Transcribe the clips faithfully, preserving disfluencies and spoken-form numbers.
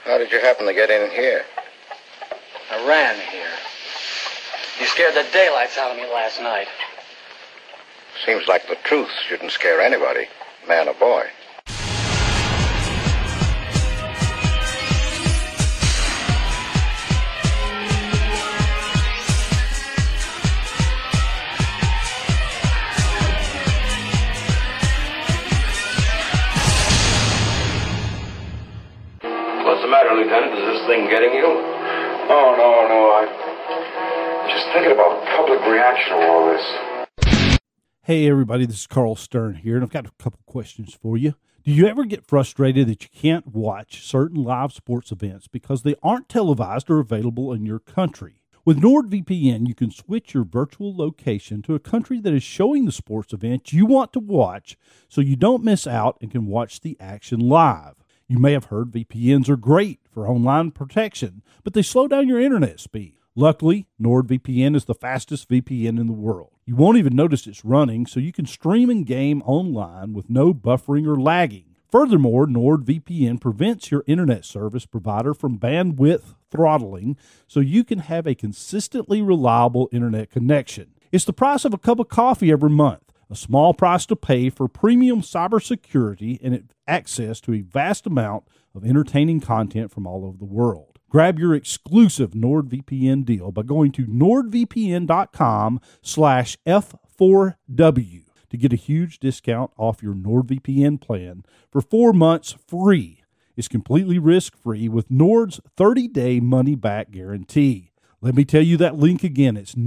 How did you happen to get in here? I ran here. You scared the daylights out of me last night. Seems like the truth shouldn't scare anybody, man or boy. What's the matter, Lieutenant? Is this thing getting you? Oh, no, no. I'm just thinking about public reaction to all this. Hey, everybody. This is Carl Stern here, and I've got a couple questions for you. Do you ever get frustrated that you can't watch certain live sports events because they aren't televised or available in your country? With NordVPN, you can switch your virtual location to a country that is showing the sports event you want to watch so you don't miss out and can watch the action live. You may have heard V P Ns are great for online protection, but they slow down your internet speed. Luckily, NordVPN is the fastest V P N in the world. You won't even notice it's running, so you can stream and game online with no buffering or lagging. Furthermore, NordVPN prevents your internet service provider from bandwidth throttling, so you can have a consistently reliable internet connection. It's the price of a cup of coffee every month. A small price to pay for premium cybersecurity and access to a vast amount of entertaining content from all over the world. Grab your exclusive NordVPN deal by going to nordvpn.com slash F4W to get a huge discount off your NordVPN plan for four months free. It's completely risk-free with Nord's thirty-day money-back guarantee. Let me tell you that link again. It's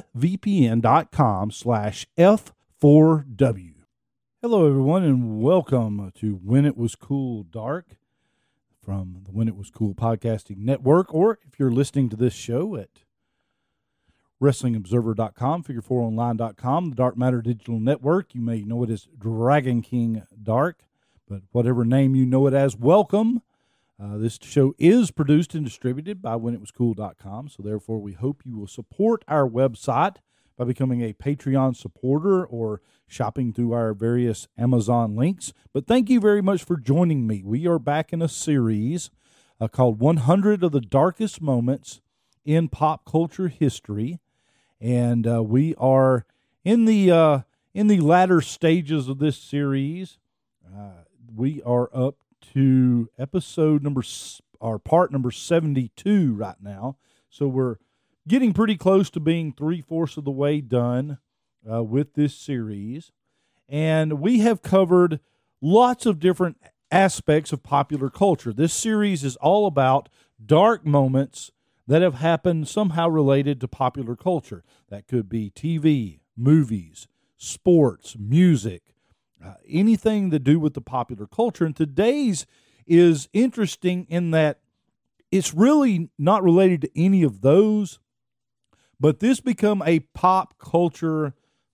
nordvpn.com slash F4W. four W. Hello, everyone, and welcome to When It Was Cool Dark from the When It Was Cool Podcasting Network, or if you're listening to this show at wrestling observer dot com, figure four online dot com, the Dark Matter Digital Network. You may know it as Dragon King Dark, but whatever name you know it as, welcome. Uh, this show is produced and distributed by when it was cool dot com, so therefore we hope you will support our website by becoming a Patreon supporter or shopping through our various Amazon links. But thank you very much for joining me. We are back in a series uh, called one hundred of the Darkest Moments in Pop Culture History. And uh, we are in the uh, in the latter stages of this series. Uh, we are up to episode number, or part number seventy-two right now. So we're getting pretty close to being three-fourths of the way done uh, with this series. And we have covered lots of different aspects of popular culture. This series is all about dark moments that have happened somehow related to popular culture. That could be T V, movies, sports, music, uh, anything to do with the popular culture. And today's is interesting in that it's really not related to any of those, but this become a pop culture,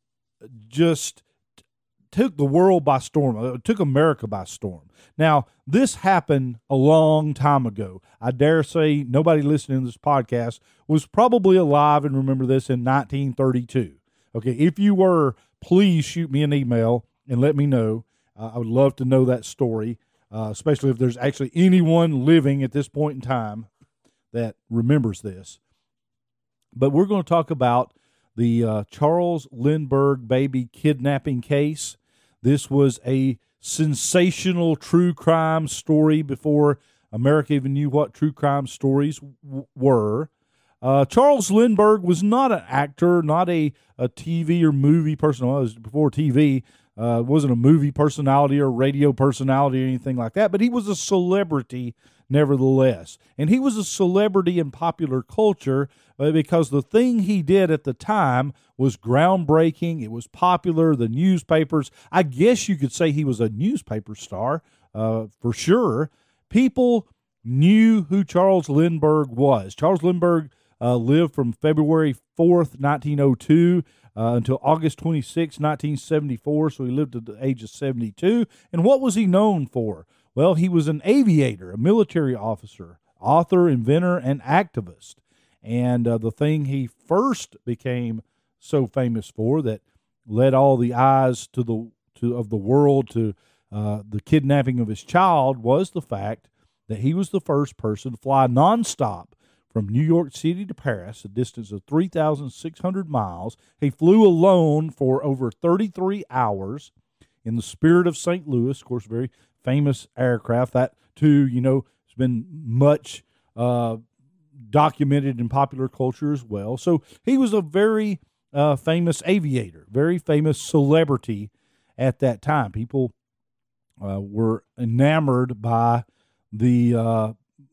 just took the world by storm. It took America by storm. Now, this happened a long time ago. I dare say nobody listening to this podcast was probably alive and remember this in nineteen thirty-two. Okay, if you were, please shoot me an email and let me know. Uh, I would love to know that story, uh, especially if there's actually anyone living at this point in time that remembers this. But we're going to talk about the uh, Charles Lindbergh baby kidnapping case. This was a sensational true crime story before America even knew what true crime stories w- were. Uh, Charles Lindbergh was not an actor, not a, a T V or movie person. Well, it was before T V. Uh, wasn't a movie personality or radio personality or anything like that, but he was a celebrity nevertheless. And he was a celebrity in popular culture uh, because the thing he did at the time was groundbreaking. It was popular. The newspapers, I guess you could say he was a newspaper star uh, for sure. People knew who Charles Lindbergh was. Charles Lindbergh uh, lived from February fourth, nineteen oh two uh, until August twenty-sixth, nineteen seventy-four, so he lived to the age of seventy-two. And what was he known for? Well, he was an aviator, a military officer, author, inventor, and activist. And uh, the thing he first became so famous for that led all the eyes to the to of the world to uh, the kidnapping of his child was the fact that he was the first person to fly nonstop from New York City to Paris, a distance of three thousand six hundred miles. He flew alone for over thirty-three hours in the Spirit of Saint Louis, of course, very famous aircraft. That, too, you know, has been much uh, documented in popular culture as well. So he was a very uh, famous aviator, very famous celebrity at that time. People uh, were enamored by the uh,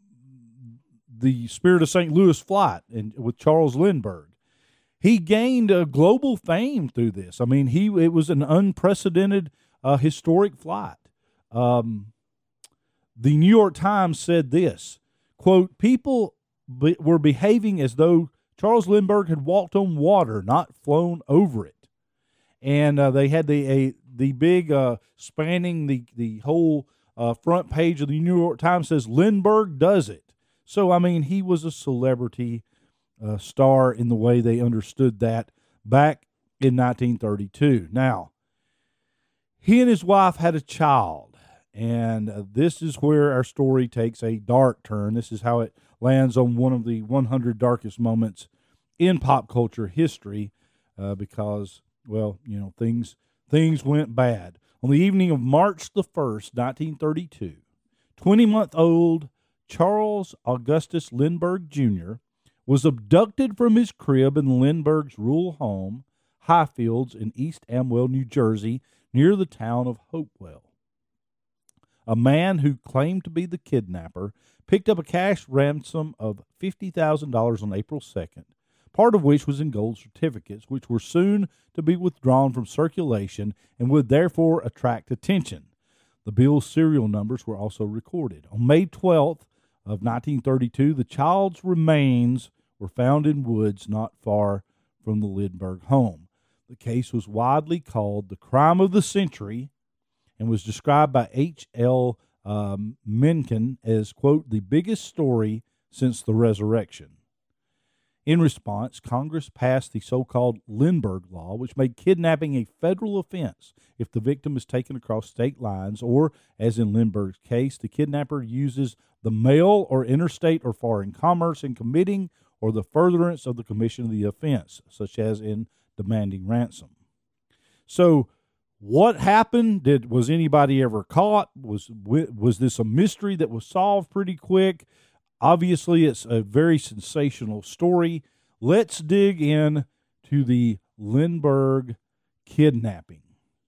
the Spirit of Saint Louis flight and with Charles Lindbergh. He gained a global fame through this. I mean, he it was an unprecedented, uh, historic flight. Um, the New York Times said this, quote, people be, were behaving as though Charles Lindbergh had walked on water, not flown over it. And uh, they had the a, the big uh, spanning the, the whole uh, front page of the New York Times says, Lindbergh does it. So, I mean, he was a celebrity uh, star in the way they understood that back in nineteen thirty-two. Now, he and his wife had a child, and uh, this is where our story takes a dark turn. This is how it lands on one of the one hundred darkest moments in pop culture history uh, because, well, you know, things things went bad. On the evening of March the first, nineteen thirty-two, twenty-month-old Charles Augustus Lindbergh Junior was abducted from his crib in Lindbergh's rural home, Highfields, in East Amwell, New Jersey, near the town of Hopewell. A man who claimed to be the kidnapper picked up a cash ransom of fifty thousand dollars on April second, part of which was in gold certificates, which were soon to be withdrawn from circulation and would therefore attract attention. The bill's serial numbers were also recorded. On May twelfth of nineteen thirty-two, the child's remains were found in woods not far from the Lindbergh home. The case was widely called the crime of the century and was described by H L Um, Mencken as, quote, the biggest story since the resurrection. In response, Congress passed the so-called Lindbergh Law, which made kidnapping a federal offense if the victim is taken across state lines or, as in Lindbergh's case, the kidnapper uses the mail or interstate or foreign commerce in committing or the furtherance of the commission of the offense, such as in demanding ransom. So, what happened? Did was anybody ever caught? Was was this a mystery that was solved pretty quick? Obviously, it's a very sensational story. Let's dig in to the Lindbergh kidnapping.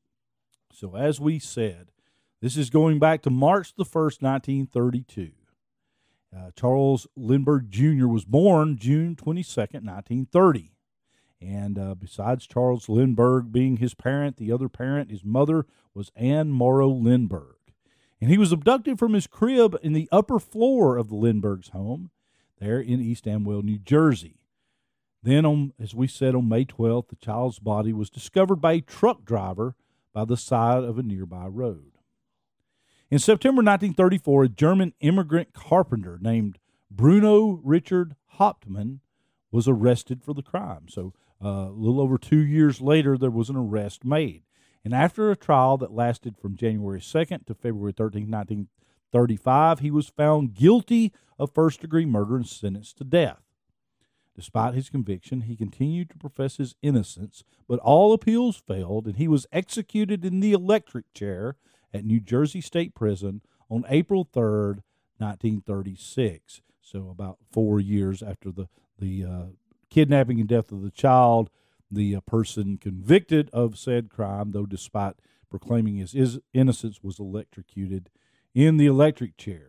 So, as we said, this is going back to March the first, nineteen thirty-two. Uh, Charles Lindbergh Junior was born June twenty-second, nineteen thirty. And uh, besides Charles Lindbergh being his parent, the other parent, his mother, was Anne Morrow Lindbergh. And he was abducted from his crib in the upper floor of the Lindbergh's home there in East Amwell, New Jersey. Then, on, as we said, on May twelfth, the child's body was discovered by a truck driver by the side of a nearby road. In September nineteen thirty-four, a German immigrant carpenter named Bruno Richard Hauptmann was arrested for the crime. So uh, a little over two years later, there was an arrest made. And after a trial that lasted from January second to February thirteenth, nineteen thirty-five, he was found guilty of first-degree murder and sentenced to death. Despite his conviction, he continued to profess his innocence, but all appeals failed, and he was executed in the electric chair at New Jersey State Prison on April third, nineteen thirty-six. So about four years after the, the uh, kidnapping and death of the child, the uh, person convicted of said crime, though despite proclaiming his, his innocence, was electrocuted in the electric chair.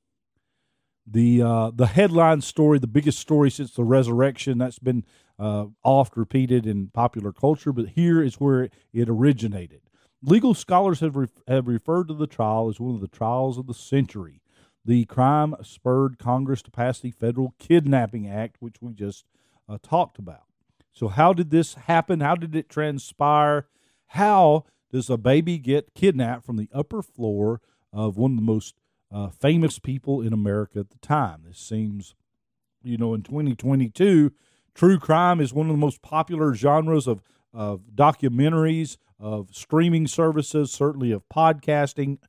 The uh, the headline story, the biggest story since the resurrection, that's been uh, oft repeated in popular culture, but here is where it originated. Legal scholars have re- have referred to the trial as one of the trials of the century. The crime spurred Congress to pass the Federal Kidnapping Act, which we just uh, talked about. So how did this happen? How did it transpire? How does a baby get kidnapped from the upper floor of one of the most uh, famous people in America at the time? This seems, you know, in twenty twenty-two, true crime is one of the most popular genres of, of documentaries, of streaming services, certainly of podcasting.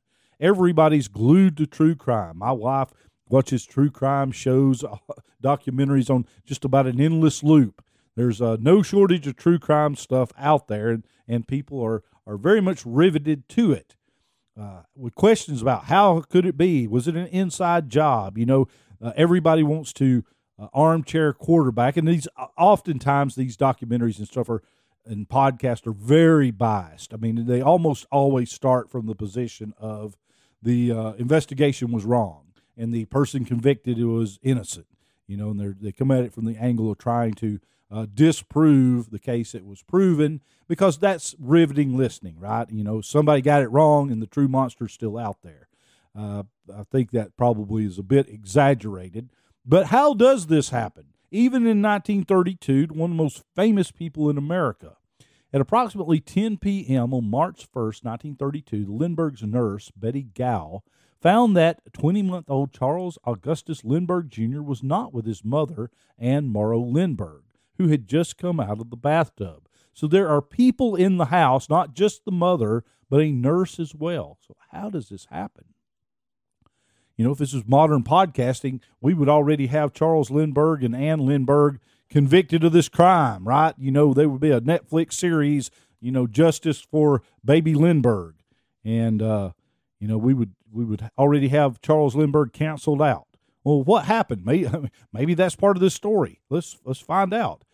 everybody's glued to true crime. My wife watches true crime shows, uh, documentaries on just about an endless loop. There's uh, no shortage of true crime stuff out there, and, and people are, are very much riveted to it. Uh, with questions about how could it be? Was it an inside job? You know, uh, everybody wants to uh, armchair quarterback, and these uh, oftentimes these documentaries and stuff are and podcasts are very biased. I mean, they almost always start from the position of the uh, investigation was wrong and the person convicted was innocent. You know, and they they come at it from the angle of trying to uh, disprove the case that was proven, because that's riveting listening, right? You know, somebody got it wrong and the true monster's still out there. Uh, I think that probably is a bit exaggerated. But how does this happen? Even in nineteen thirty-two, one of the most famous people in America, at approximately ten p.m. on March first, nineteen thirty-two, the Lindbergh's nurse, Betty Gow, found that twenty-month-old Charles Augustus Lindbergh Junior was not with his mother, Anne Morrow Lindbergh, who had just come out of the bathtub. So there are people in the house, not just the mother, but a nurse as well. So how does this happen? You know, if this was modern podcasting, we would already have Charles Lindbergh and Anne Lindbergh convicted of this crime, right? You know, there would be a Netflix series, you know, Justice for Baby Lindbergh. And, uh, you know, we would we would already have Charles Lindbergh canceled out. Well, what happened? Maybe, maybe that's part of this story. Let's let's find out.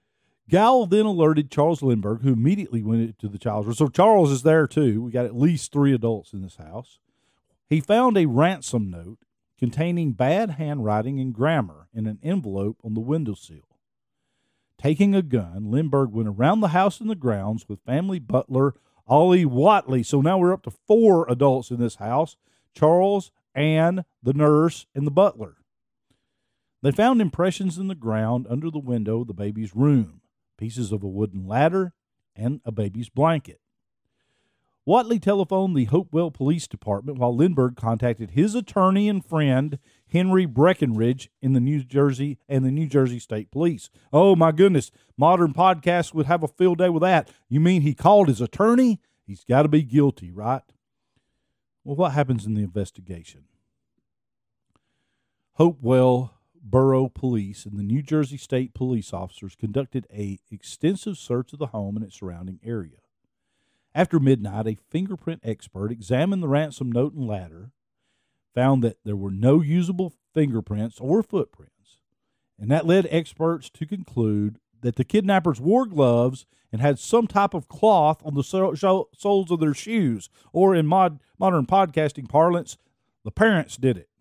Gow then alerted Charles Lindbergh, who immediately went to the child's room. So Charles is there, too. We got at least three adults in this house. He found a ransom note containing bad handwriting and grammar in an envelope on the windowsill. Taking a gun, Lindbergh went around the house and the grounds with family butler Ollie Watley. So now we're up to four adults in this house: Charles, Anne, the nurse, and the butler. They found impressions in the ground under the window of the baby's room, pieces of a wooden ladder, and a baby's blanket. Watley telephoned the Hopewell Police Department while Lindbergh contacted his attorney and friend, Henry Breckenridge, in the New Jersey and the New Jersey State Police. Oh, my goodness. Modern podcasts would have a field day with that. You mean he called his attorney? He's got to be guilty, right? Well, what happens in the investigation? Hopewell Borough Police and the New Jersey State Police officers conducted an extensive search of the home and its surrounding area. After midnight, a fingerprint expert examined the ransom note and ladder, found that there were no usable fingerprints or footprints, and that led experts to conclude that the kidnappers wore gloves and had some type of cloth on the soles of their shoes, or in mod, modern podcasting parlance, the parents did it.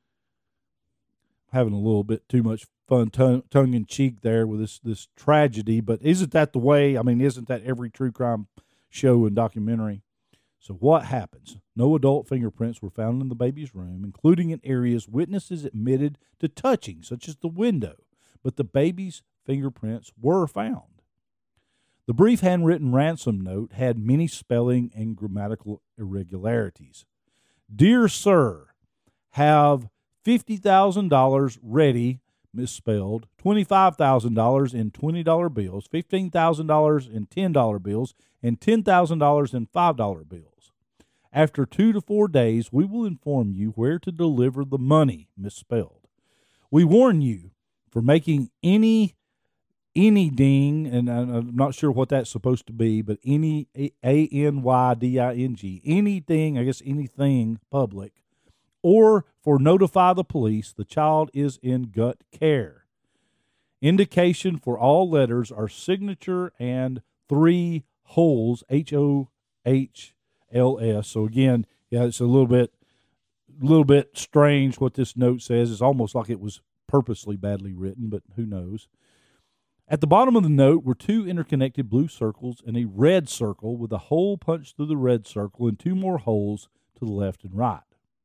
Having a little bit too much fun tongue, tongue-in-cheek there with this, this tragedy, but isn't that the way? I mean, isn't that every true crime show and documentary? So what happens? No adult fingerprints were found in the baby's room, including in areas witnesses admitted to touching, such as the window, but the baby's fingerprints were found. The brief handwritten ransom note had many spelling and grammatical irregularities. Dear sir, have fifty thousand dollars ready, misspelled, twenty-five thousand dollars in twenty dollar bills, fifteen thousand dollars in ten dollar bills, and ten thousand dollars in five dollar bills. After two to four days, we will inform you where to deliver the money, misspelled. We warn you for making any, any ding, and I'm not sure what that's supposed to be, but any, A N Y D I N G, anything, I guess anything public, or for notify the police the child is in gut care. Indication for all letters are signature and three holes, H O H L S. So again, yeah, it's a little bit, little bit strange what this note says. It's almost like it was purposely badly written, but who knows. At the bottom of the note were two interconnected blue circles and a red circle with a hole punched through the red circle and two more holes to the left and right.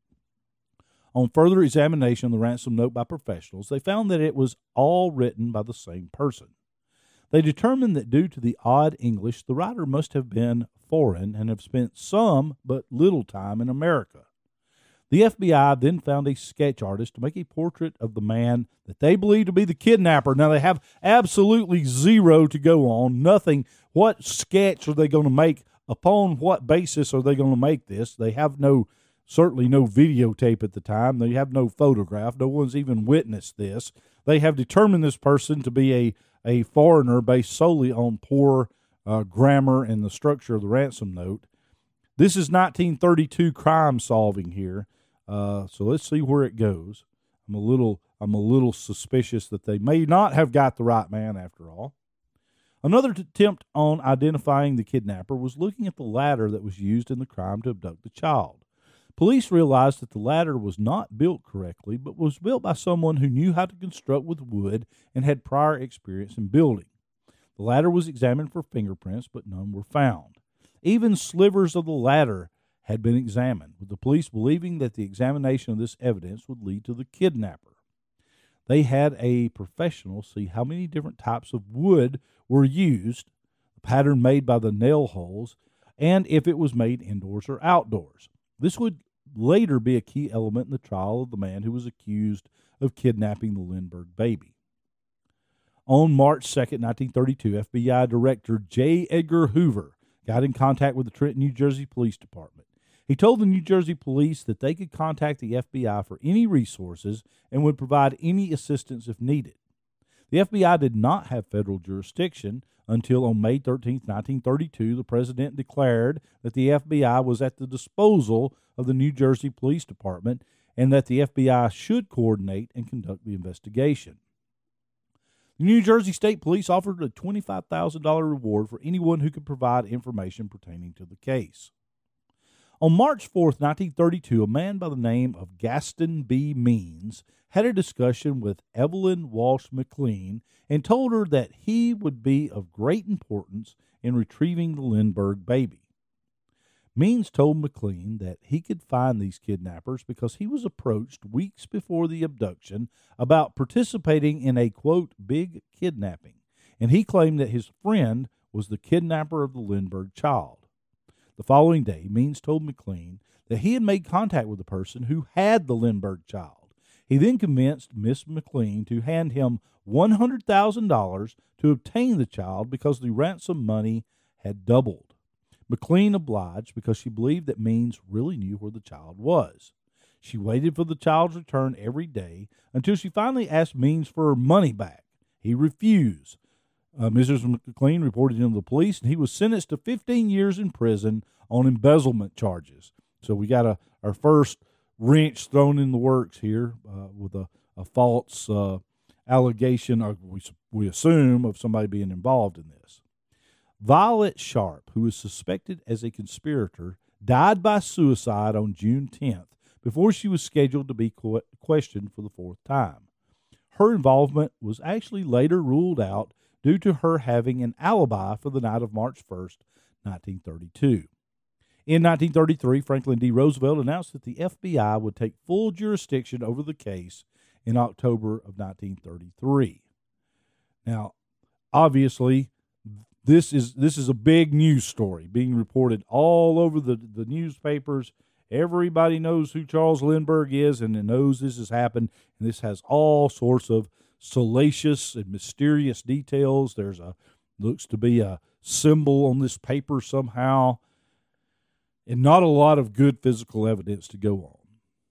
On further examination of the ransom note by professionals, they found that it was all written by the same person. They determined that due to the odd English, the writer must have been foreign and have spent some but little time in America. The F B I then found a sketch artist to make a portrait of the man that they believe to be the kidnapper. Now, they have absolutely zero to go on, nothing. What sketch are they going to make? Upon what basis are they going to make this? They have no certainly no videotape at the time. They have no photograph. No one's even witnessed this. They have determined this person to be a, a foreigner based solely on poor uh, grammar and the structure of the ransom note. This is nineteen thirty-two crime solving here, uh, so let's see where it goes. I'm a little I'm a little suspicious that they may not have got the right man after all. Another attempt on identifying the kidnapper was looking at the ladder that was used in the crime to abduct the child. Police realized that the ladder was not built correctly, but was built by someone who knew how to construct with wood and had prior experience in building. The ladder was examined for fingerprints, but none were found. Even slivers of the ladder had been examined, with the police believing that the examination of this evidence would lead to the kidnapper. They had a professional see how many different types of wood were used, the pattern made by the nail holes, and if it was made indoors or outdoors. This would later be a key element in the trial of the man who was accused of kidnapping the Lindbergh baby. On March second, nineteen thirty-two, F B I Director J. Edgar Hoover got in contact with the Trenton, New Jersey Police Department. He told the New Jersey Police that they could contact the F B I for any resources and would provide any assistance if needed. The F B I did not have federal jurisdiction until on May thirteenth, nineteen thirty-two, the President declared that the F B I was at the disposal of the New Jersey Police Department and that the F B I should coordinate and conduct the investigation. The New Jersey State Police offered a twenty-five thousand dollars reward for anyone who could provide information pertaining to the case. On March fourth, nineteen thirty-two, a man by the name of Gaston B. Means had a discussion with Evelyn Walsh McLean and told her that he would be of great importance in retrieving the Lindbergh baby. Means told McLean that he could find these kidnappers because he was approached weeks before the abduction about participating in a, quote, big kidnapping, and he claimed that his friend was the kidnapper of the Lindbergh child. The following day, Means told McLean that he had made contact with the person who had the Lindbergh child. He then convinced Miss McLean to hand him one hundred thousand dollars to obtain the child because the ransom money had doubled. McLean obliged because she believed that Means really knew where the child was. She waited for the child's return every day until she finally asked Means for her money back. He refused. Uh, Missus McLean reported him to the police, and he was sentenced to fifteen years in prison on embezzlement charges. So we got a our first wrench thrown in the works here uh, with a, a false uh, allegation, or we, we assume, of somebody being involved in this. Violet Sharp, who was suspected as a conspirator, died by suicide on June tenth before she was scheduled to be qu- questioned for the fourth time. Her involvement was actually later ruled out due to her having an alibi for the night of March first, nineteen thirty-two. In nineteen thirty-three, Franklin D. Roosevelt announced that the F B I would take full jurisdiction over the case in October of nineteen thirty-three. Now, obviously, this is this is a big news story being reported all over the, the newspapers. Everybody knows who Charles Lindbergh is and knows this has happened, and this has all sorts of salacious and mysterious details. There's a looks to be a symbol on this paper somehow, and not a lot of good physical evidence to go on.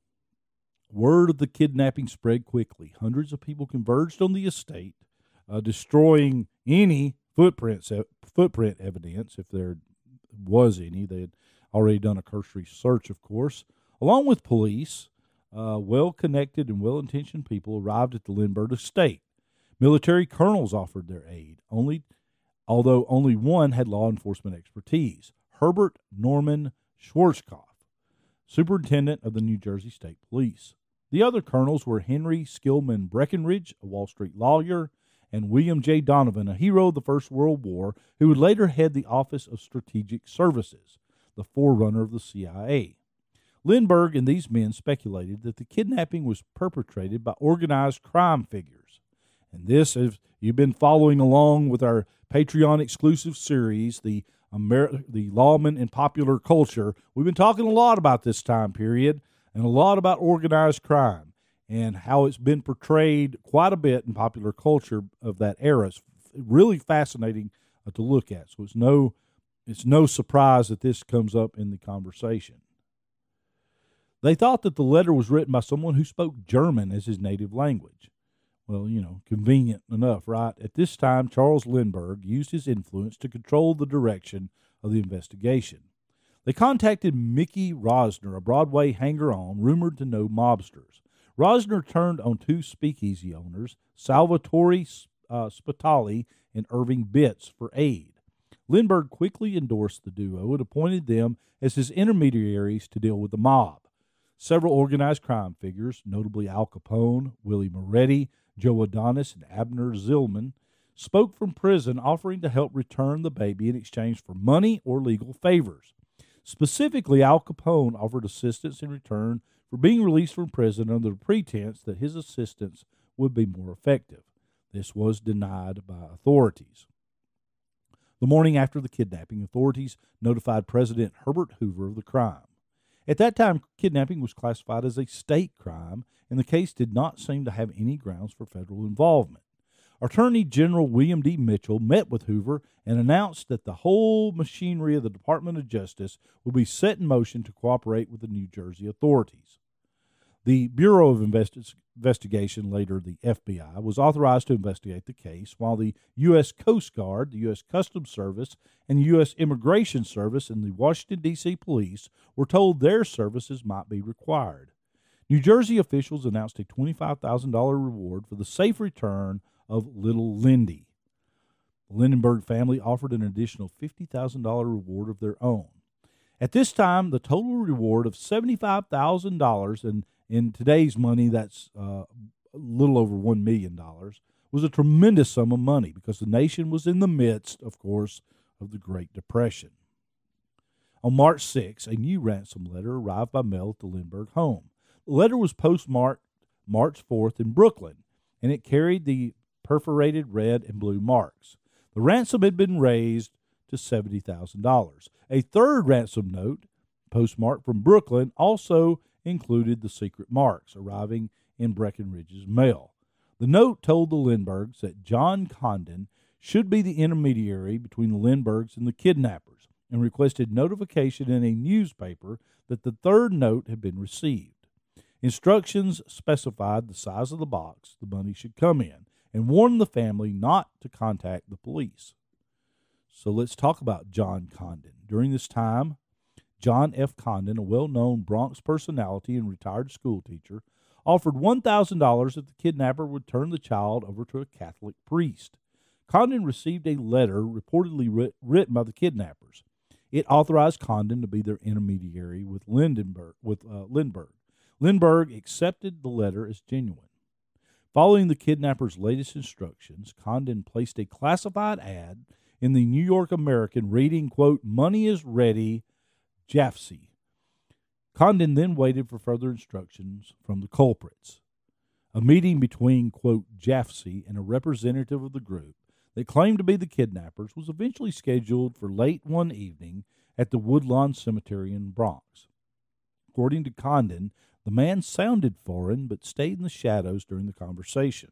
Word of the kidnapping spread quickly. Hundreds of people converged on the estate, uh, destroying any footprints, footprint evidence, if there was any. They had already done a cursory search, of course. Along with police, uh, well-connected and well-intentioned people arrived at the Lindbergh estate. Military colonels offered their aid, only, although only one had law enforcement expertise, Herbert Norman Schwarzkopf, superintendent of the New Jersey State Police. The other colonels were Henry Skillman Breckinridge, a Wall Street lawyer, and William J. Donovan, a hero of the First World War, who would later head the Office of Strategic Services, the forerunner of the C I A. Lindbergh and these men speculated that the kidnapping was perpetrated by organized crime figures. And this, if you've been following along with our Patreon exclusive series, the Amer- the Lawmen in Popular Culture, we've been talking a lot about this time period and a lot about organized crime and how it's been portrayed quite a bit in popular culture of that era. It's really fascinating uh, to look at. So it's no, it's no surprise that this comes up in the conversation. They thought that the letter was written by someone who spoke German as his native language. Well, you know, convenient enough, right? At this time, Charles Lindbergh used his influence to control the direction of the investigation. They contacted Mickey Rosner, a Broadway hanger-on rumored to know mobsters. Rosner turned on two speakeasy owners, Salvatore uh, Spitali and Irving Bitts, for aid. Lindbergh quickly endorsed the duo and appointed them as his intermediaries to deal with the mob. Several organized crime figures, notably Al Capone, Willie Moretti, Joe Adonis, and Abner Zillman, spoke from prison offering to help return the baby in exchange for money or legal favors. Specifically, Al Capone offered assistance in return for being released from prison under the pretense that his assistance would be more effective. This was denied by authorities. The morning after the kidnapping, authorities notified President Herbert Hoover of the crime. At that time, kidnapping was classified as a state crime, and the case did not seem to have any grounds for federal involvement. Attorney General William D. Mitchell met with Hoover and announced that the whole machinery of the Department of Justice would be set in motion to cooperate with the New Jersey authorities. The Bureau of Investi- Investigation, later the F B I, was authorized to investigate the case, while the U S Coast Guard, the U S Customs Service, and the U S Immigration Service and the Washington, D C Police were told their services might be required. New Jersey officials announced a twenty-five thousand dollars reward for the safe return of little Lindy. The Lindenberg family offered an additional fifty thousand dollars reward of their own. At this time, the total reward of seventy-five thousand dollars, and in today's money, that's uh, a little over one million dollars, was a tremendous sum of money because the nation was in the midst, of course, of the Great Depression. On March sixth, a new ransom letter arrived by mail at the Lindbergh home. The letter was postmarked March fourth in Brooklyn, and it carried the perforated red and blue marks. The ransom had been raised to seventy thousand dollars. A third ransom note, postmarked from Brooklyn, also included the secret marks, arriving in Breckenridge's mail. The note told the Lindberghs that John Condon should be the intermediary between the Lindberghs and the kidnappers, and requested notification in a newspaper that the third note had been received. Instructions specified the size of the box the money should come in, and warned the family not to contact the police. So let's talk about John Condon. During this time, John F. Condon, a well-known Bronx personality and retired schoolteacher, offered one thousand dollars if the kidnapper would turn the child over to a Catholic priest. Condon received a letter reportedly writ- written by the kidnappers. It authorized Condon to be their intermediary with Lindenberg, with uh, Lindbergh. Lindbergh accepted the letter as genuine. Following the kidnappers' latest instructions, Condon placed a classified ad in the New York American reading, quote, "Money is ready, Jaffe." Condon then waited for further instructions from the culprits. A meeting between, quote, Jaffe and a representative of the group that claimed to be the kidnappers was eventually scheduled for late one evening at the Woodlawn Cemetery in Bronx. According to Condon, the man sounded foreign but stayed in the shadows during the conversation.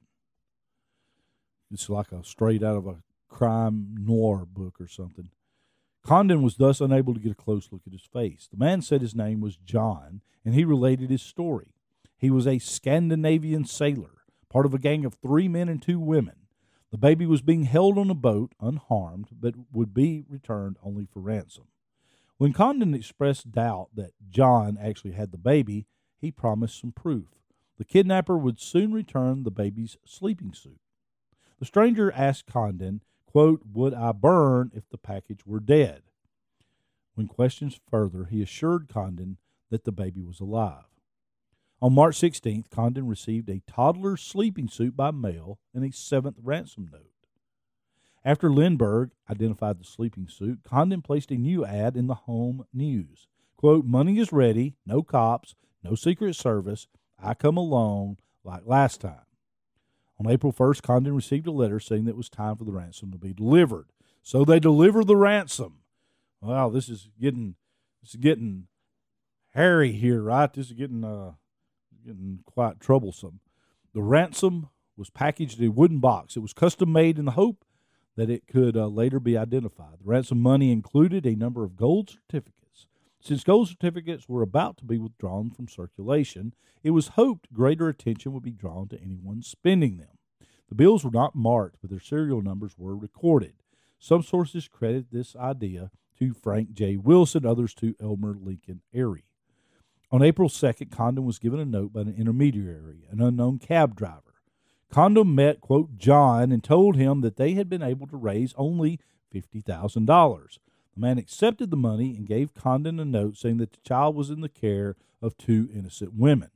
It's like a straight out of a crime noir book or something. Condon was thus unable to get a close look at his face. The man said his name was John, and he related his story. He was a Scandinavian sailor, part of a gang of three men and two women. The baby was being held on a boat, unharmed, but would be returned only for ransom. When Condon expressed doubt that John actually had the baby, he promised some proof. The kidnapper would soon return the baby's sleeping suit. The stranger asked Condon, quote, "Would I burn if the package were dead?" When questioned further, he assured Condon that the baby was alive. On March sixteenth, Condon received a toddler's sleeping suit by mail and a seventh ransom note. After Lindbergh identified the sleeping suit, Condon placed a new ad in the Home News. Quote, "Money is ready, no cops, no Secret Service, I come alone like last time." On April first, Condon received a letter saying that it was time for the ransom to be delivered. So they delivered the ransom. Wow, this is getting this is getting hairy here, right? This is getting uh getting quite troublesome. The ransom was packaged in a wooden box. It was custom made in the hope that it could uh, later be identified. The ransom money included a number of gold certificates Since gold certificates were about to be withdrawn from circulation, it was hoped greater attention would be drawn to anyone spending them. The bills were not marked, but their serial numbers were recorded. Some sources credit this idea to Frank J. Wilson, others to Elmer Lincoln Airy. On April second, Condon was given a note by an intermediary, an unknown cab driver. Condon met, quote, John and told him that they had been able to raise only fifty thousand dollars. The man accepted the money and gave Condon a note saying that the child was in the care of two innocent women.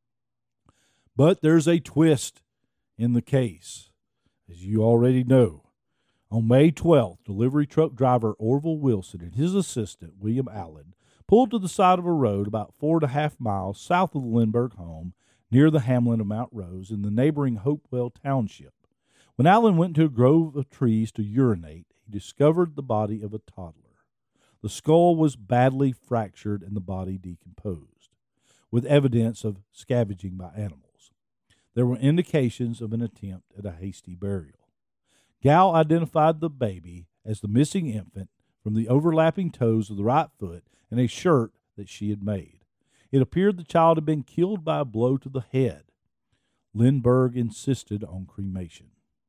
But there's a twist in the case, as you already know. On May twelfth, delivery truck driver Orville Wilson and his assistant, William Allen, pulled to the side of a road about four and a half miles south of the Lindbergh home near the hamlet of Mount Rose in the neighboring Hopewell Township. When Allen went to a grove of trees to urinate, he discovered the body of a toddler. The skull was badly fractured and the body decomposed, with evidence of scavenging by animals. There were indications of an attempt at a hasty burial. Gow identified the baby as the missing infant from the overlapping toes of the right foot and a shirt that she had made. It appeared the child had been killed by a blow to the head. Lindbergh insisted on cremation.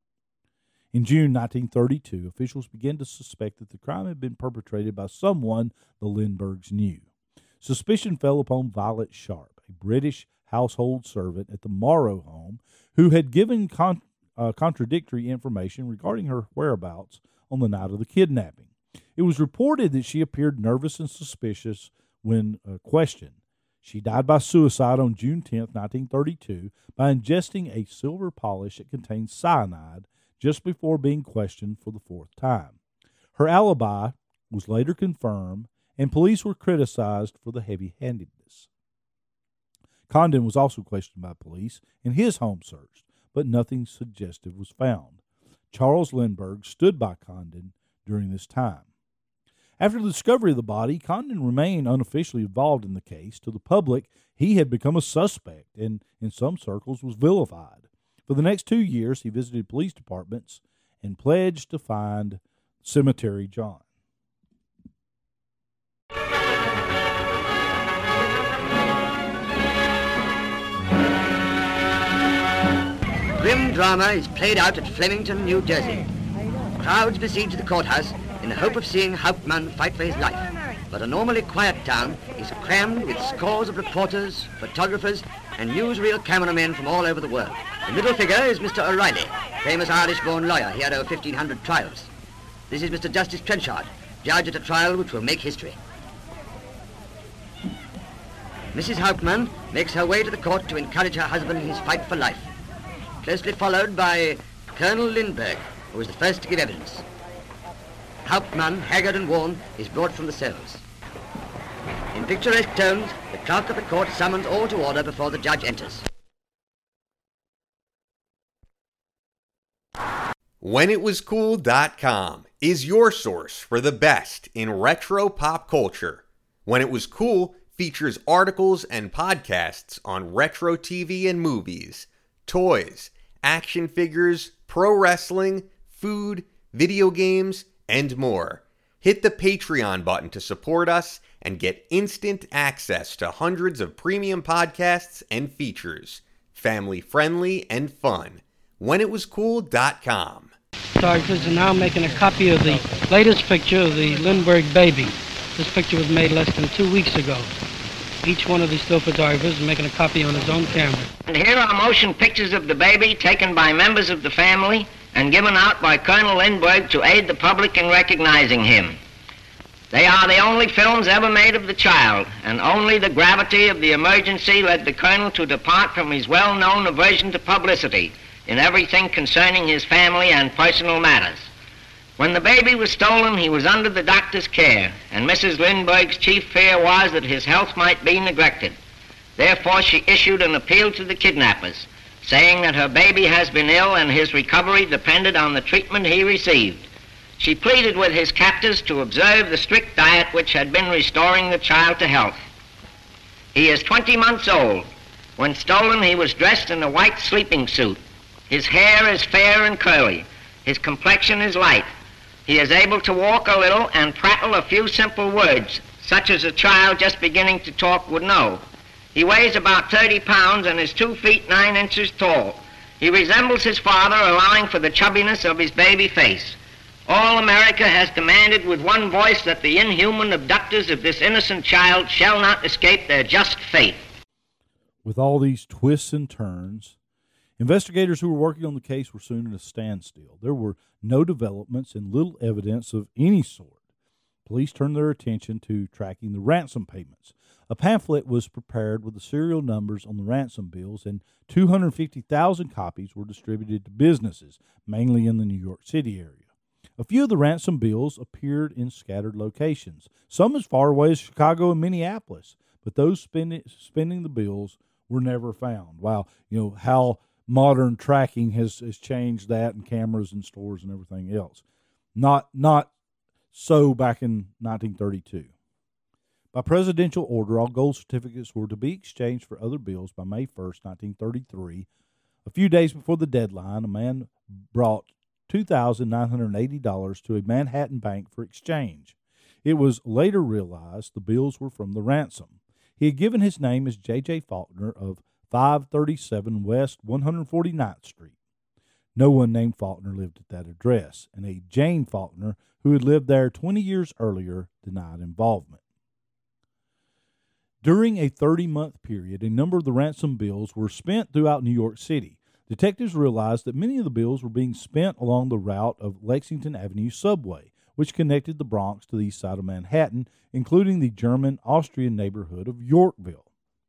In June nineteen thirty-two, officials began to suspect that the crime had been perpetrated by someone the Lindberghs knew. Suspicion fell upon Violet Sharp, a British household servant at the Morrow home, who had given con- uh, contradictory information regarding her whereabouts on the night of the kidnapping. It was reported that she appeared nervous and suspicious when uh, questioned. She died by suicide on June tenth, nineteen thirty-two, by ingesting a silver polish that contained cyanide just before being questioned for the fourth time. Her alibi was later confirmed, and police were criticized for the heavy-handedness. Condon was also questioned by police and his home searched, but nothing suggestive was found. Charles Lindbergh stood by Condon during this time. After the discovery of the body, Condon remained unofficially involved in the case. To the public, he had become a suspect and, in some circles, was vilified. For the next two years, he visited police departments and pledged to find Cemetery John. Grim drama is played out at Flemington, New Jersey. Crowds besiege the courthouse in the hope of seeing Hauptmann fight for his life. But a normally quiet town is crammed with scores of reporters, photographers, and newsreel cameramen from all over the world. The middle figure is Mister O'Reilly, famous Irish-born lawyer. He had over fifteen hundred trials. This is Mister Justice Trenchard, judge at a trial which will make history. Missus Hauptmann makes her way to the court to encourage her husband in his fight for life, closely followed by Colonel Lindbergh, who is the first to give evidence. Hauptmann, haggard and worn, is brought from the cells. In picturesque tones, the clerk of the court summons all to order before the judge enters. When It Was Cool dot com is your source for the best in retro pop culture. When It Was Cool features articles and podcasts on retro T V and movies, toys, action figures, pro wrestling, food, video games, and more. Hit the Patreon button to support us and get instant access to hundreds of premium podcasts and features. Family friendly and fun. When It Was Cool dot com. Photographers are now making a copy of the latest picture of the Lindbergh baby. This picture was made less than two weeks ago. Each one of these still photographers is making a copy on his own camera. And here are motion pictures of the baby taken by members of the family and given out by Colonel Lindbergh to aid the public in recognizing him. They are the only films ever made of the child, and only the gravity of the emergency led the Colonel to depart from his well-known aversion to publicity in everything concerning his family and personal matters. When the baby was stolen, he was under the doctor's care, and Missus Lindbergh's chief fear was that his health might be neglected. Therefore, she issued an appeal to the kidnappers, saying that her baby has been ill and his recovery depended on the treatment he received. She pleaded with his captors to observe the strict diet which had been restoring the child to health. He is twenty months old. When stolen, he was dressed in a white sleeping suit. His hair is fair and curly. His complexion is light. He is able to walk a little and prattle a few simple words, such as a child just beginning to talk would know. He weighs about thirty pounds and is two feet nine inches tall. He resembles his father, allowing for the chubbiness of his baby face. All America has demanded with one voice that the inhuman abductors of this innocent child shall not escape their just fate. With all these twists and turns, investigators who were working on the case were soon at a standstill. There were no developments and little evidence of any sort. Police turned their attention to tracking the ransom payments. A pamphlet was prepared with the serial numbers on the ransom bills, and two hundred fifty thousand copies were distributed to businesses, mainly in the New York City area. A few of the ransom bills appeared in scattered locations, some as far away as Chicago and Minneapolis, but those spending, spending the bills were never found. Wow, you know, how modern tracking has, has changed that, and cameras in stores and everything else. Not, not so back in nineteen thirty-two. By presidential order, all gold certificates were to be exchanged for other bills by May first, nineteen thirty-three. A few days before the deadline, a man brought two thousand nine hundred eighty dollars to a Manhattan bank for exchange. It was later realized the bills were from the ransom. He had given his name as J J Faulkner of five thirty-seven West one hundred forty-ninth Street. No one named Faulkner lived at that address, and a Jane Faulkner, who had lived there twenty years earlier, denied involvement. During a thirty-month period, a number of the ransom bills were spent throughout New York City. Detectives realized that many of the bills were being spent along the route of Lexington Avenue subway, which connected the Bronx to the east side of Manhattan, including the German-Austrian neighborhood of Yorkville.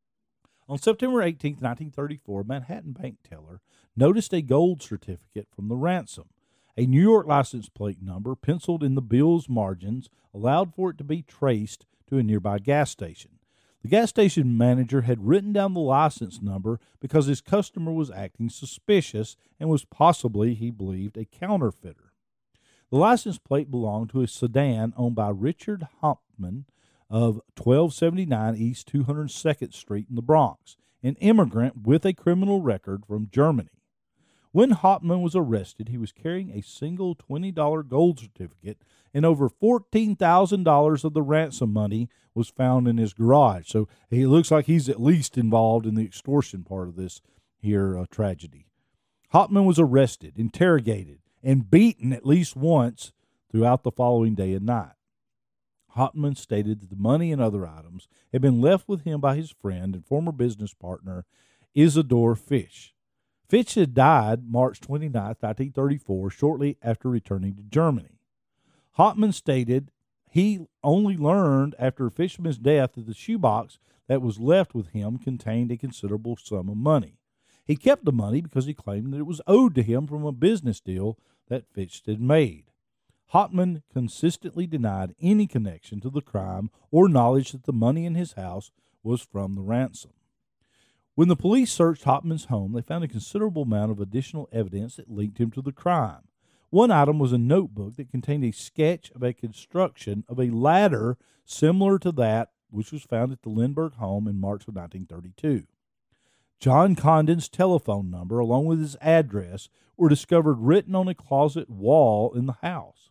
On September eighteenth, nineteen thirty-four, a Manhattan bank teller noticed a gold certificate from the ransom. A New York license plate number penciled in the bill's margins allowed for it to be traced to a nearby gas station. The gas station manager had written down the license number because his customer was acting suspicious and was possibly, he believed, a counterfeiter. The license plate belonged to a sedan owned by Richard Hauptmann of twelve seventy-nine East two hundred second Street in the Bronx, an immigrant with a criminal record from Germany. When Hauptmann was arrested, he was carrying a single twenty dollar gold certificate, and over fourteen thousand dollars of the ransom money was found in his garage. So it looks like he's at least involved in the extortion part of this here uh, tragedy. Hauptmann was arrested, interrogated, and beaten at least once throughout the following day and night. Hauptmann stated that the money and other items had been left with him by his friend and former business partner, Isidore Fish. Fish had died March twenty-ninth, nineteen thirty-four, shortly after returning to Germany. Hauptmann stated he only learned after Fishman's death that the shoebox that was left with him contained a considerable sum of money. He kept the money because he claimed that it was owed to him from a business deal that Fish had made. Hauptmann consistently denied any connection to the crime or knowledge that the money in his house was from the ransom. When the police searched Hauptmann's home, they found a considerable amount of additional evidence that linked him to the crime. One item was a notebook that contained a sketch of a construction of a ladder similar to that which was found at the Lindbergh home in March of nineteen thirty-two. John Condon's telephone number, along with his address, were discovered written on a closet wall in the house.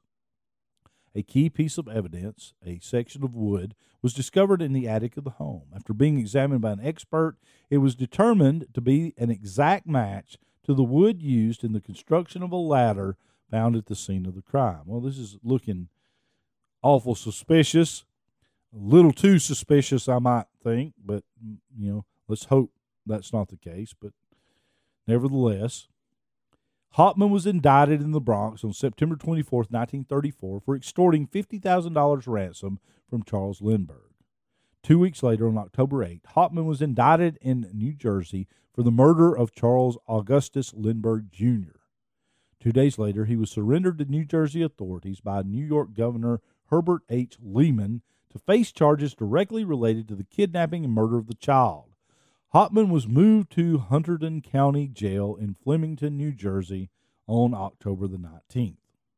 A key piece of evidence, a section of wood, was discovered in the attic of the home. After being examined by an expert, it was determined to be an exact match to the wood used in the construction of a ladder found at the scene of the crime. Well, this is looking awful suspicious, a little too suspicious, I might think, but, you know, let's hope that's not the case. But nevertheless, Hauptmann was indicted in the Bronx on September twenty-fourth, nineteen thirty-four, for extorting fifty thousand dollars ransom from Charles Lindbergh. Two weeks later, on October eighth, Hauptmann was indicted in New Jersey for the murder of Charles Augustus Lindbergh, Junior Two days later, he was surrendered to New Jersey authorities by New York Governor Herbert H. Lehman to face charges directly related to the kidnapping and murder of the child. Hauptmann was moved to Hunterdon County Jail in Flemington, New Jersey on October the nineteenth.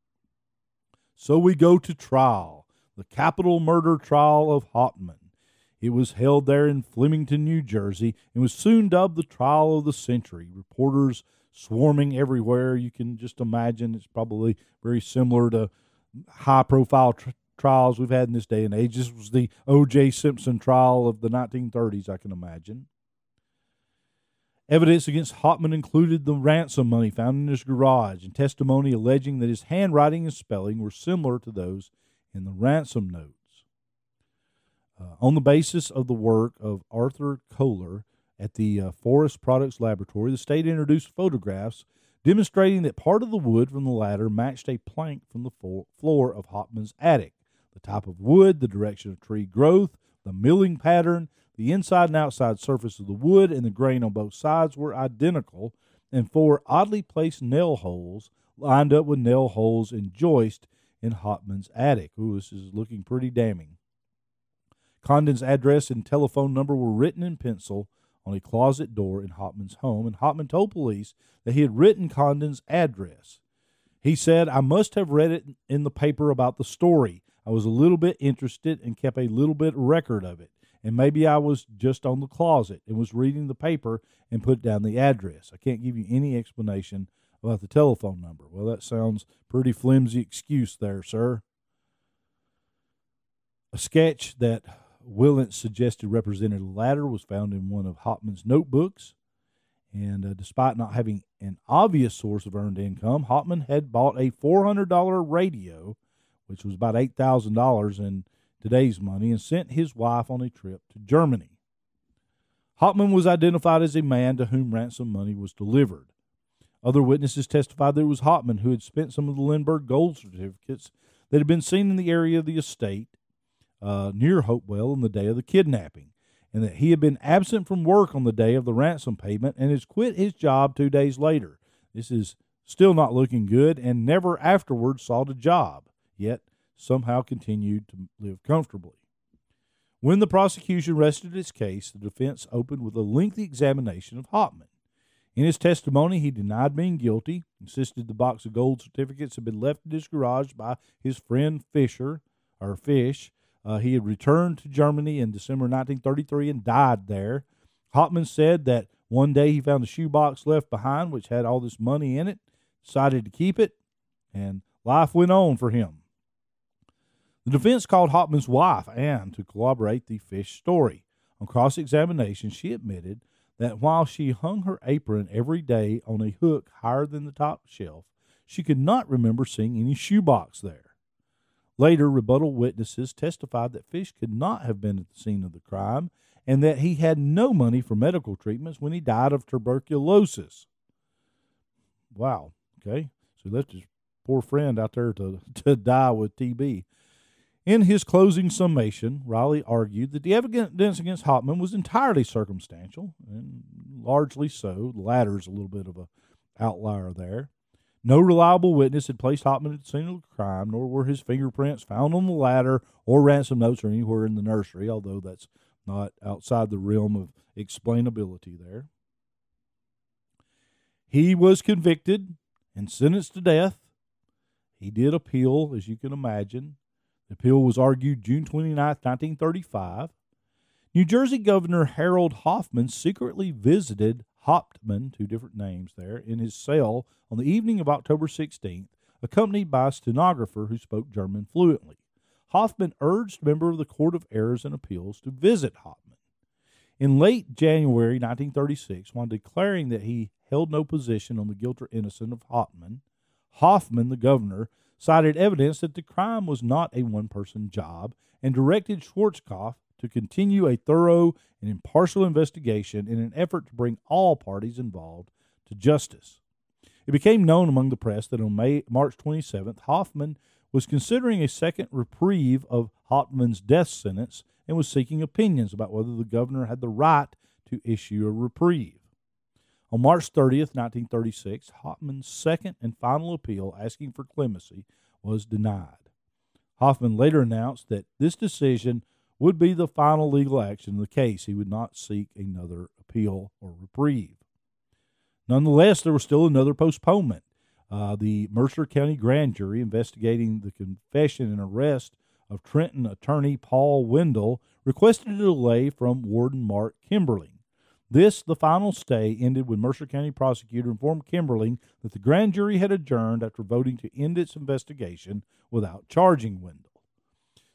So we go to trial, the capital murder trial of Hauptmann. It was held there in Flemington, New Jersey, and was soon dubbed the trial of the century. Reporters swarming everywhere. You can just imagine it's probably very similar to high-profile tr- trials we've had in this day and age. This was the O J Simpson trial of the nineteen thirties, I can imagine. Evidence against Hauptmann included the ransom money found in his garage and testimony alleging that his handwriting and spelling were similar to those in the ransom notes. Uh, on the basis of the work of Arthur Kohler at the uh, Forest Products Laboratory, the state introduced photographs demonstrating that part of the wood from the ladder matched a plank from the fo- floor of Hauptmann's attic. The type of wood, the direction of tree growth, the milling pattern, the inside and outside surface of the wood, and the grain on both sides were identical, and four oddly placed nail holes lined up with nail holes in joist in Hauptmann's attic. Ooh, this is looking pretty damning. Condon's address and telephone number were written in pencil on a closet door in Hauptmann's home, and Hauptmann told police that he had written Condon's address. He said, "I must have read it in the paper about the story. I was a little bit interested and kept a little bit record of it. And maybe I was just on the closet and was reading the paper and put down the address. I can't give you any explanation about the telephone number." Well, that sounds pretty flimsy excuse there, sir. A sketch that Willents suggested represented a ladder was found in one of Hauptmann's notebooks. And uh, despite not having an obvious source of earned income, Hauptmann had bought a four hundred dollars radio, which was about eight thousand dollars in today's money, and sent his wife on a trip to Germany. Hauptmann was identified as a man to whom ransom money was delivered. Other witnesses testified that it was Hauptmann who had spent some of the Lindbergh gold certificates that had been seen in the area of the estate uh, near Hopewell on the day of the kidnapping, and that he had been absent from work on the day of the ransom payment and has quit his job two days later. This is still not looking good, and never afterwards sought a job, yet somehow continued to live comfortably. When the prosecution rested its case, the defense opened with a lengthy examination of Hauptmann. In his testimony, he denied being guilty, insisted the box of gold certificates had been left in his garage by his friend Fisher, or Fish. Uh, he had returned to Germany in December nineteen thirty-three and died there. Hauptmann said that one day he found a shoebox left behind which had all this money in it, decided to keep it, and life went on for him. The defense called Hauptmann's wife, Anne, to corroborate the Fish story. On cross-examination, she admitted that while she hung her apron every day on a hook higher than the top shelf, she could not remember seeing any shoebox there. Later, rebuttal witnesses testified that Fish could not have been at the scene of the crime and that he had no money for medical treatments when he died of tuberculosis. Wow, okay, so he left his poor friend out there to, to die with T B. In his closing summation, Riley argued that the evidence against Hauptmann was entirely circumstantial, and largely so. The latter's a little bit of an outlier there. No reliable witness had placed Hauptmann at the scene of the crime, nor were his fingerprints found on the ladder or ransom notes or anywhere in the nursery, although that's not outside the realm of explainability there. He was convicted and sentenced to death. He did appeal, as you can imagine. The appeal was argued June twenty-ninth, nineteen thirty-five. New Jersey Governor Harold Hoffman secretly visited Hauptmann, two different names there, in his cell on the evening of October sixteenth, accompanied by a stenographer who spoke German fluently. Hoffman urged a member of the Court of Errors and Appeals to visit Hauptmann. In late January nineteen thirty-six, while declaring that he held no position on the guilt or innocence of Hauptmann, Hoffman, the governor, cited evidence that the crime was not a one-person job and directed Schwarzkopf to continue a thorough and impartial investigation in an effort to bring all parties involved to justice. It became known among the press that on May, March twenty-seventh, Hoffman was considering a second reprieve of Hauptmann's death sentence and was seeking opinions about whether the governor had the right to issue a reprieve. On March thirtieth, nineteen thirty-six, Hauptmann's second and final appeal asking for clemency was denied. Hoffman later announced that this decision would be the final legal action in the case. He would not seek another appeal or reprieve. Nonetheless, there was still another postponement. Uh, the Mercer County grand jury investigating the confession and arrest of Trenton attorney Paul Wendell requested a delay from Warden Mark Kimberling. This, the final stay, ended when Mercer County prosecutor informed Kimberling that the grand jury had adjourned after voting to end its investigation without charging Wendell.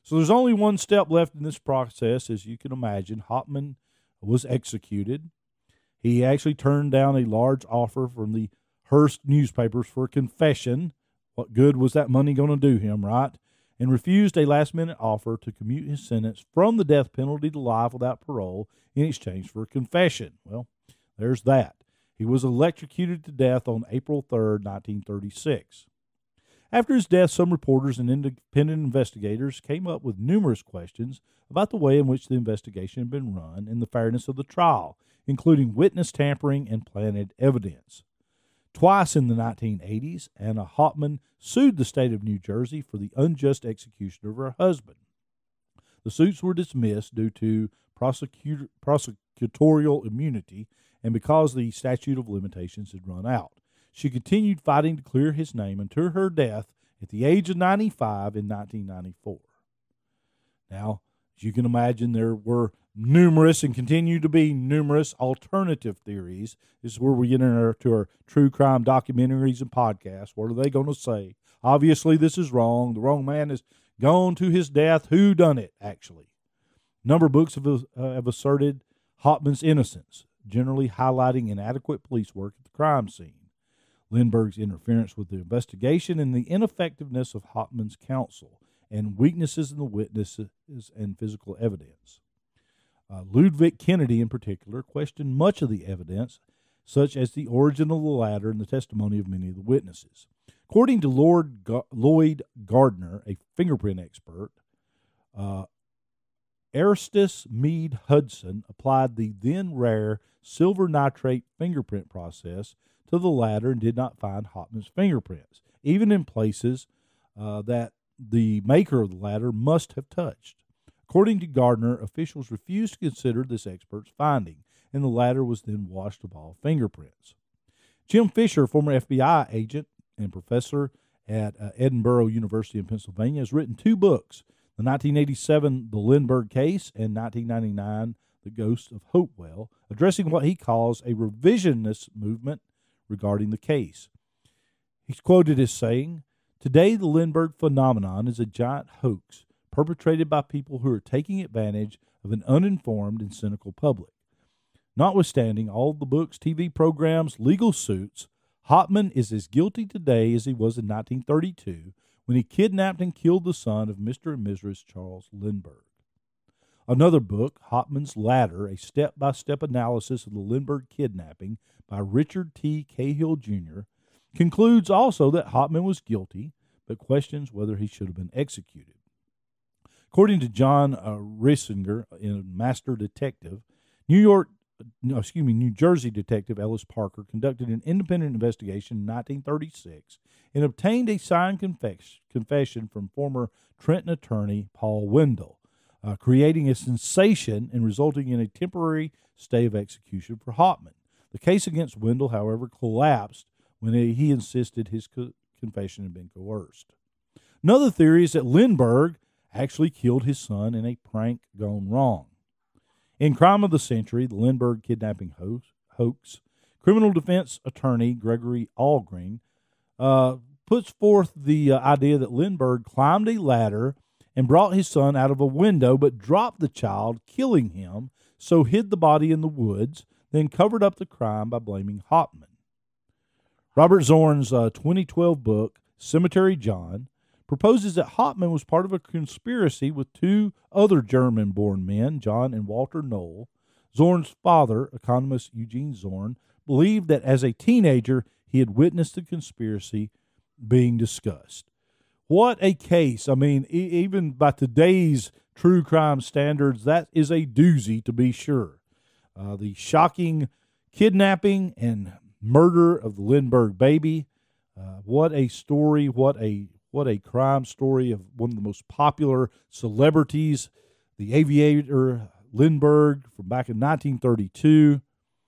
So there's only one step left in this process, as you can imagine. Hauptmann was executed. He actually turned down a large offer from the Hearst newspapers for a confession. What good was that money going to do him, right? And refused a last-minute offer to commute his sentence from the death penalty to life without parole in exchange for a confession. Well, there's that. He was electrocuted to death on April third, nineteen thirty-six. After his death, some reporters and independent investigators came up with numerous questions about the way in which the investigation had been run and the fairness of the trial, including witness tampering and planted evidence. Twice in the nineteen eighties, Anna Hauptmann sued the state of New Jersey for the unjust execution of her husband. The suits were dismissed due to prosecutor, prosecutorial immunity and because the statute of limitations had run out. She continued fighting to clear his name until her death at the age of ninety-five in nineteen ninety-four. Now, as you can imagine, there were numerous and continue to be numerous alternative theories. This is where we get into our true crime documentaries and podcasts. What are they going to say? Obviously, this is wrong. The wrong man has gone to his death. Who done it, actually? A number of books have, uh, have asserted Hauptmann's innocence, generally highlighting inadequate police work at the crime scene, Lindbergh's interference with the investigation, and the ineffectiveness of Hauptmann's counsel, and weaknesses in the witnesses and physical evidence. Uh, Ludwig Kennedy, in particular, questioned much of the evidence, such as the origin of the ladder and the testimony of many of the witnesses. According to Lord Ga- Lloyd Gardner, a fingerprint expert, uh, Erastus Mead Hudson applied the then rare silver nitrate fingerprint process to the ladder and did not find Hauptmann's fingerprints, even in places uh, that the maker of the ladder must have touched. According to Gardner, officials refused to consider this expert's finding, and the ladder was then washed of all fingerprints. Jim Fisher, former F B I agent and professor at uh, Edinburgh University in Pennsylvania, has written two books, the nineteen eighty-seven The Lindbergh Case and nineteen ninety-nine The Ghost of Hopewell, addressing what he calls a revisionist movement regarding the case. He's quoted as saying, "Today the Lindbergh phenomenon is a giant hoax perpetrated by people who are taking advantage of an uninformed and cynical public. Notwithstanding all the books, T V programs, legal suits, Hauptmann is as guilty today as he was in nineteen thirty-two when he kidnapped and killed the son of Mister and Missus Charles Lindbergh." Another book, Hauptmann's Ladder, a step-by-step analysis of the Lindbergh kidnapping by Richard T. Cahill, Junior, concludes also that Hauptmann was guilty, but questions whether he should have been executed. According to John uh, Riesinger, in Master Detective, New York, no, excuse me, New Jersey detective Ellis Parker conducted an independent investigation in nineteen thirty-six and obtained a signed confess- confession from former Trenton attorney Paul Wendell, uh, creating a sensation and resulting in a temporary stay of execution for Hauptmann. The case against Wendell, however, collapsed when he insisted his co- confession had been coerced. Another theory is that Lindbergh actually killed his son in a prank gone wrong. In Crime of the Century, the Lindbergh kidnapping ho- hoax, criminal defense attorney Gregory Algreen uh, puts forth the uh, idea that Lindbergh climbed a ladder and brought his son out of a window, but dropped the child, killing him, so hid the body in the woods, then covered up the crime by blaming Hauptmann. Robert Zorn's uh, twenty twelve book, Cemetery John, proposes that Hauptmann was part of a conspiracy with two other German-born men, John and Walter Knoll. Zorn's father, economist Eugene Zorn, believed that as a teenager he had witnessed the conspiracy being discussed. What a case. I mean, e- even by today's true crime standards, that is a doozy to be sure. Uh, the shocking kidnapping and murder of the Lindbergh baby. Uh, what a story, what a What a crime story of one of the most popular celebrities, the aviator Lindbergh, from back in nineteen thirty-two.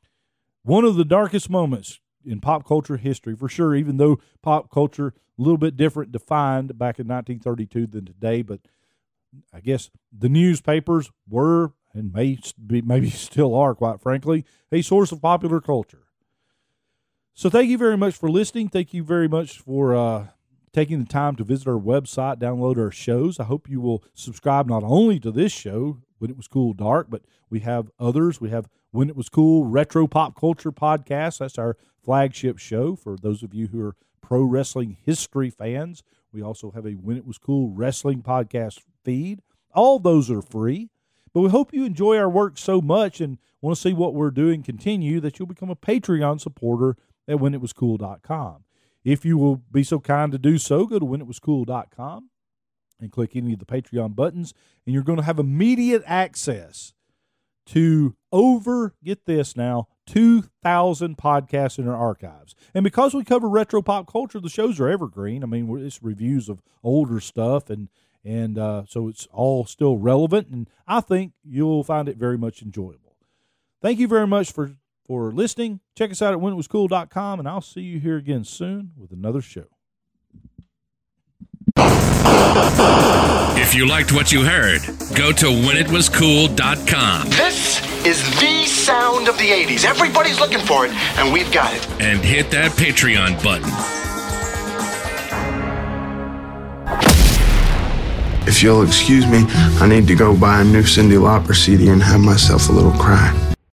One of the darkest moments in pop culture history, for sure, even though pop culture a little bit different defined back in nineteen thirty-two than today. But I guess the newspapers were, and may be, maybe still are, quite frankly, a source of popular culture. So thank you very much for listening. Thank you very much for... Uh, taking the time to visit our website, download our shows. I hope you will subscribe not only to this show, When It Was Cool Dark, but we have others. We have When It Was Cool Retro Pop Culture Podcast. That's our flagship show for those of you who are pro wrestling history fans. We also have a When It Was Cool Wrestling Podcast feed. All those are free. But we hope you enjoy our work so much and want to see what we're doing continue that you'll become a Patreon supporter at when it was cool dot com. If you will be so kind to do so, go to when it was cool dot com and click any of the Patreon buttons, and you're going to have immediate access to over, get this now, two thousand podcasts in our archives. And because we cover retro pop culture, the shows are evergreen. I mean, it's reviews of older stuff, and and uh, so it's all still relevant, and I think you'll find it very much enjoyable. Thank you very much for, for listening. Check us out at when it was cool dot com, and I'll see you here again soon with another show. If you liked what you heard, go to when it was cool dot com. This is the sound of the eighties. Everybody's looking for it, and we've got it. And hit that Patreon button. If you'll excuse me, I need to go buy a new Cyndi Lauper C D and have myself a little cry.